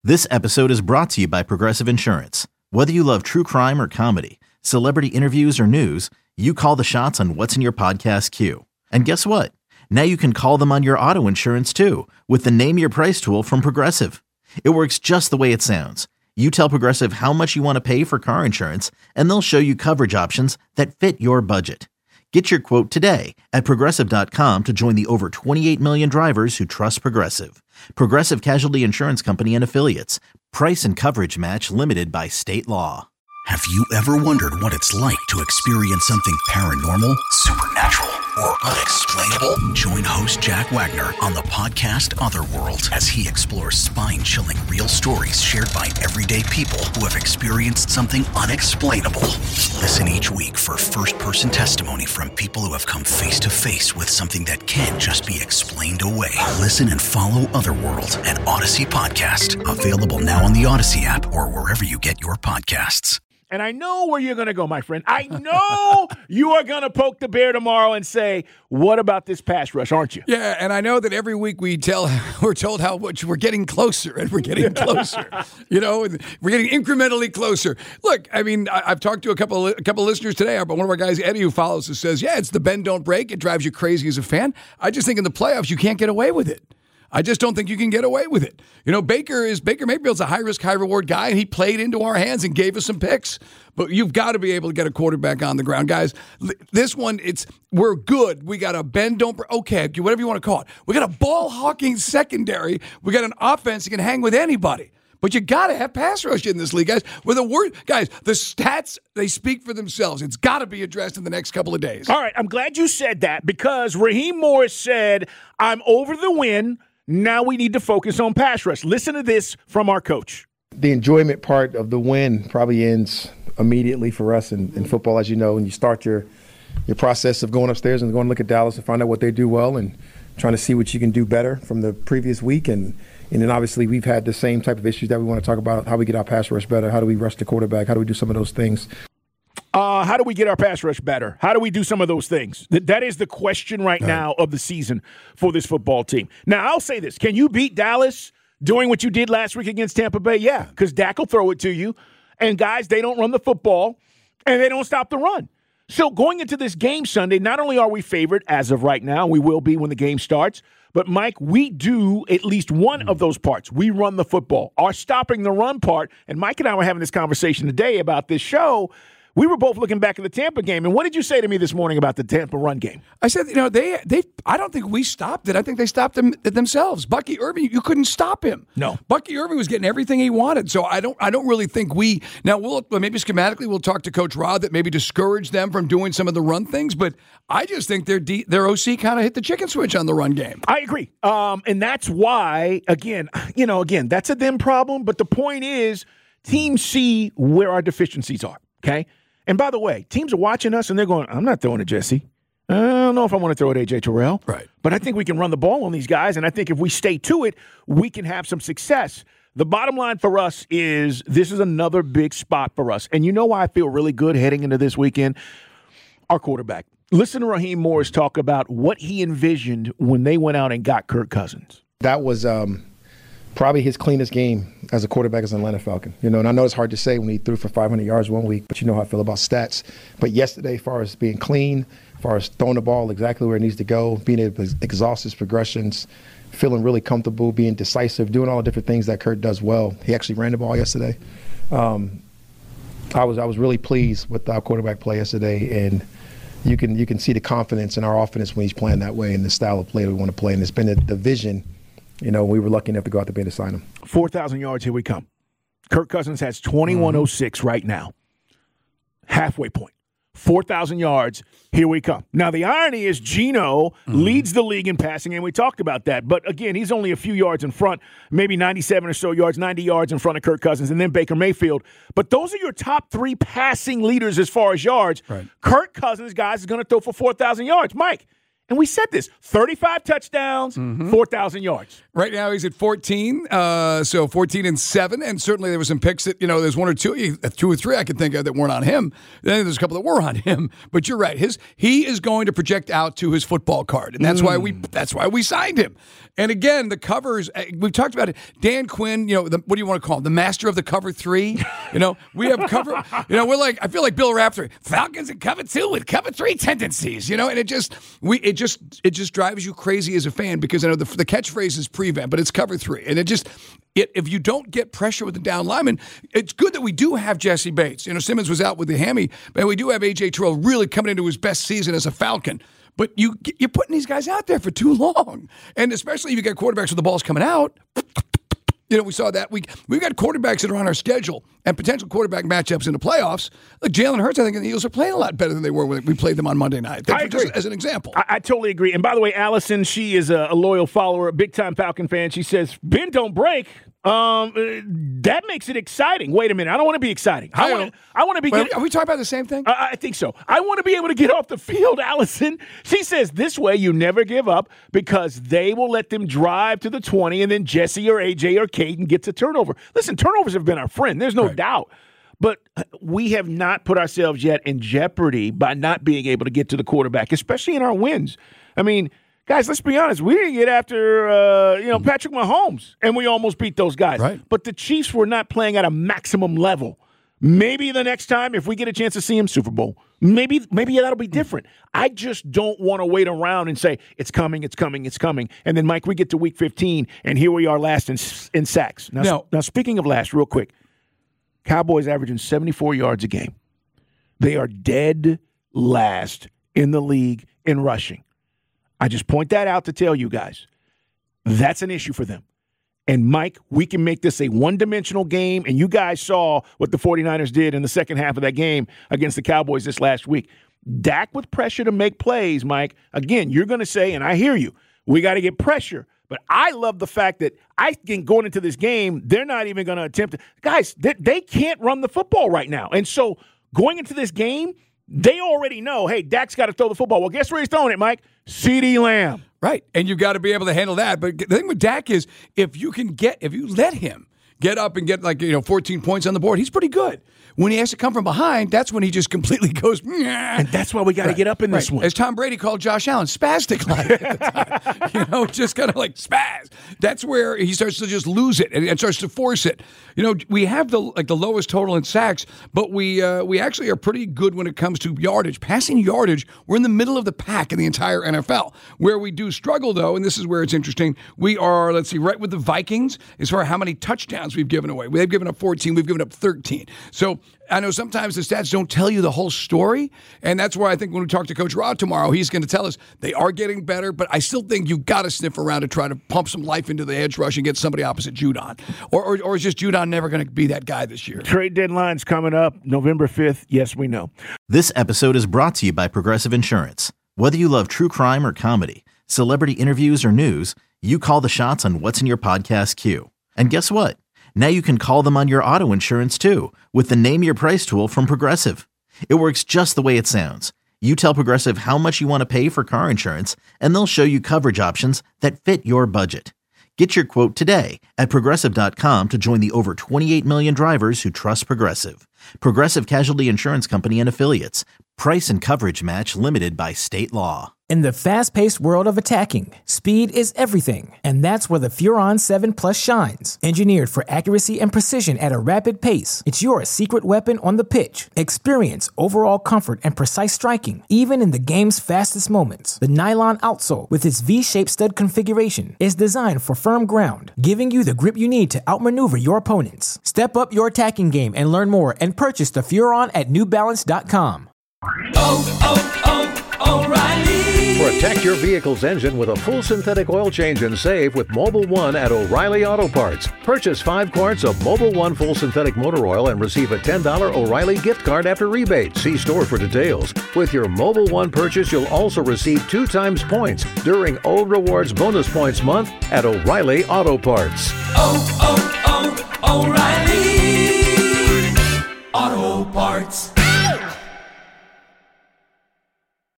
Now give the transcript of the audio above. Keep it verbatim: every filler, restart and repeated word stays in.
This episode is brought to you by Progressive Insurance. Whether you love true crime or comedy, celebrity interviews or news, you call the shots on what's in your podcast queue. And guess what? Now you can call them on your auto insurance too with the Name Your Price tool from Progressive. It works just the way it sounds. You tell Progressive how much you want to pay for car insurance, and they'll show you coverage options that fit your budget. Get your quote today at Progressive dot com to join the over twenty-eight million drivers who trust Progressive. Progressive Casualty Insurance Company and Affiliates. Price and coverage match limited by state law. Have you ever wondered what it's like to experience something paranormal, supernatural, or unexplainable? Join host Jack Wagner on the podcast Otherworld as he explores spine-chilling real stories shared by everyday people who have experienced something unexplainable. Listen each week for first-person testimony from people who have come face-to-face with something that can't just be explained away. Listen and follow Otherworld, an Odyssey podcast. Available now on the Odyssey app or wherever you get your podcasts. And I know where you're going to go, my friend. I know you are going to poke the bear tomorrow and say, what about this pass rush, aren't you? Yeah, and I know that every week we tell, we're told how much we're getting closer, and we're getting closer. You know, we're getting incrementally closer. Look, I mean, I, I've talked to a couple of, a couple of listeners today, but one of our guys, Eddie, who follows us, says, yeah, it's the bend, don't break. It drives you crazy as a fan. I just think in the playoffs, you can't get away with it. I just don't think you can get away with it. You know, Baker is Baker Mayfield's a high-risk, high-reward guy, and he played into our hands and gave us some picks. But you've got to be able to get a quarterback on the ground. Guys, this one, it's we're good. We got a bend, don't break. Okay, whatever you want to call it. We got a ball-hawking secondary. We got an offense that can hang with anybody. But you got to have pass rush in this league, guys. We're the word, guys, the stats, they speak for themselves. It's got to be addressed in the next couple of days. All right, I'm glad you said that because Raheem Morris said, I'm over the win. Now we need to focus on pass rush. Listen to this from our coach. The enjoyment part of the win probably ends immediately for us in, in football, as you know, when you start your your process of going upstairs and going to look at Dallas and find out what they do well and trying to see what you can do better from the previous week. And, and then obviously we've had the same type of issues that we want to talk about, how we get our pass rush better, how do we rush the quarterback, how do we do some of those things. Uh, how do we get our pass rush better? How do we do some of those things? Th- that is the question right now of the season for this football team. Now, I'll say this. Can you beat Dallas doing what you did last week against Tampa Bay? Yeah, because Dak will throw it to you. And, guys, they don't run the football, and they don't stop the run. So going into this game Sunday, not only are we favored as of right now, we will be when the game starts, but, Mike, we do at least one of those parts. We run the football. Our stopping the run part, and Mike and I were having this conversation today about this show. We were both looking back at the Tampa game, and what did you say to me this morning about the Tampa run game? I said, you know, they, they. I don't think we stopped it. I think they stopped them themselves. Bucky Irving, you couldn't stop him. No, Bucky Irving was getting everything he wanted. So I don't, I don't really think we. Now we'll maybe schematically we'll talk to Coach Rod that maybe discourage them from doing some of the run things. But I just think their D, their O C kind of hit the chicken switch on the run game. I agree, um, and that's why again, you know, again, that's a them problem. But the point is, teams see where our deficiencies are. Okay. And by the way, teams are watching us, and they're going, I'm not throwing to Jesse. I don't know if I want to throw at A J Terrell. Right. But I think we can run the ball on these guys, and I think if we stay to it, we can have some success. The bottom line for us is this is another big spot for us. And you know why I feel really good heading into this weekend? Our quarterback. Listen to Raheem Morris talk about what he envisioned when they went out and got Kirk Cousins. That was um, probably his cleanest game as a quarterback as an Atlanta Falcon. You know, and I know it's hard to say when he threw for five hundred yards one week, but you know how I feel about stats. But yesterday, as far as being clean, as far as throwing the ball exactly where it needs to go, being able to exhaust his progressions, feeling really comfortable, being decisive, doing all the different things that Kurt does well. He actually ran the ball yesterday. Um, I was I was really pleased with our quarterback play yesterday, and you can you can see the confidence in our offense when he's playing that way and the style of play we want to play. And it's been the, the vision. You know, we were lucky enough to go out there to sign him. four thousand yards, here we come. Kirk Cousins has twenty-one oh six right now. Halfway point. four thousand yards, here we come. Now, the irony is Geno mm-hmm. leads the league in passing, and we talked about that. But, again, he's only a few yards in front, maybe ninety-seven or so yards, ninety yards in front of Kirk Cousins, and then Baker Mayfield. But those are your top three passing leaders as far as yards. Right. Kirk Cousins, guys, is going to throw for four thousand yards. Mike, And we said this, thirty-five touchdowns, Mm-hmm. four thousand yards. Right now he's at fourteen, uh, so fourteen and seven, and certainly there were some picks that, you know, there's one or two, two or three I can think of that weren't on him. Then there's a couple that were on him, but you're right. His he is going to project out to his football card, and that's mm. why we that's why we signed him. And again, the covers, we've talked about it. Dan Quinn, you know, the, what do you want to call him? The master of the cover three. You know, we have cover, you know, we're like, I feel like Bill Raftery, Falcons and cover two with cover three tendencies, you know, and it just, we, it just, it just drives you crazy as a fan because I know the, the catchphrase is prevent, but it's cover three. And it just, it, if you don't get pressure with the down lineman, it's good that we do have Jesse Bates. You know, Simmons was out with the hammy, but we do have A J Terrell really coming into his best season as a Falcon. But you, you're putting these guys out there for too long. And especially if you get quarterbacks with the balls coming out. You know, we saw that. We, we've got quarterbacks that are on our schedule and potential quarterback matchups in the playoffs. Like Jalen Hurts, I think, and the Eagles are playing a lot better than they were when we played them on Monday night. That's I agree. Just as an example. I, I totally agree. And by the way, Allison, she is a, a loyal follower, a big-time Falcon fan. She says, Ben don't break. Um, uh, that makes it exciting. Wait a minute. I don't want to be exciting. I want to I want to be Wait, get, Are we talking about the same thing? I, I think so. I want to be able to get off the field, Allison. She says this way you never give up because they will let them drive to the twenty and then Jesse or A J or Caden gets a turnover. Listen, turnovers have been our friend. There's no right. doubt. But we have not put ourselves yet in jeopardy by not being able to get to the quarterback, especially in our wins. I mean, guys, let's be honest. We didn't get after, uh, you know, Patrick Mahomes, and we almost beat those guys. Right. But the Chiefs were not playing at a maximum level. Maybe the next time, if we get a chance to see him Super Bowl, maybe maybe that'll be different. I just don't want to wait around and say, it's coming, it's coming, it's coming. And then, Mike, we get to week fifteen, and here we are last in, in sacks. Now, no. now, speaking of last, real quick, Cowboys averaging seventy-four yards a game. They are dead last in the league in rushing. I just point that out to tell you guys that's an issue for them. And, Mike, we can make this a one-dimensional game, and you guys saw what the 49ers did in the second half of that game against the Cowboys this last week. Dak with pressure to make plays, Mike. Again, you're going to say, and I hear you, we got to get pressure. But I love the fact that I think going into this game, they're not even going to attempt to. Guys, they, they can't run the football right now. And so going into this game, they already know, hey, Dak's got to throw the football. Well, guess where he's throwing it, Mike? CeeDee Lamb. Right, and you've got to be able to handle that. But the thing with Dak is if you can get, if you let him get up and get like, you know, fourteen points on the board, he's pretty good. When he has to come from behind, that's when he just completely goes, Nyah. And that's why we got to right. get up in this right. one. As Tom Brady called Josh Allen, spastic like at the time. You know, just kind of like spaz. That's where he starts to just lose it and, and starts to force it. You know, we have the like the lowest total in sacks, but we uh, we actually are pretty good when it comes to yardage. Passing yardage, we're in the middle of the pack in the entire N F L. Where we do struggle, though, and this is where it's interesting, we are, let's see, right with the Vikings as far as how many touchdowns we've given away. They've given up fourteen, we've given up thirteen. So I know sometimes the stats don't tell you the whole story, and that's where I think when we talk to Coach Rod tomorrow, he's going to tell us they are getting better, but I still think you've got to sniff around to try to pump some life into the edge rush and get somebody opposite Judon. Or, or, or is just Judon never going to be that guy this year? Trade deadline's coming up November fifth. Yes, we know. This episode is brought to you by Progressive Insurance. Whether you love true crime or comedy, celebrity interviews or news, you call the shots on what's in your podcast queue. And guess what? Now you can call them on your auto insurance too with the Name Your Price tool from Progressive. It works just the way it sounds. You tell Progressive how much you want to pay for car insurance, and they'll show you coverage options that fit your budget. Get your quote today at Progressive dot com to join the over twenty-eight million drivers who trust Progressive. Progressive Casualty Insurance Company and Affiliates. Price and coverage match limited by state law. In the fast-paced world of attacking, speed is everything, and that's where the Furon seven Plus shines. Engineered for accuracy and precision at a rapid pace, it's your secret weapon on the pitch. Experience overall comfort and precise striking, even in the game's fastest moments. The nylon outsole, with its V-shaped stud configuration, is designed for firm ground, giving you the grip you need to outmaneuver your opponents. Step up your attacking game and learn more and purchase the Furon at New Balance dot com. Oh, oh, oh, O'Reilly. Protect your vehicle's engine with a full synthetic oil change and save with Mobil one at O'Reilly Auto Parts. Purchase five quarts of Mobil one full synthetic motor oil and receive a ten dollars O'Reilly gift card after rebate. See store for details. With your Mobil one purchase, you'll also receive two times points during O Rewards Bonus Points Month at O'Reilly Auto Parts. Oh, oh, oh, O'Reilly Auto Parts.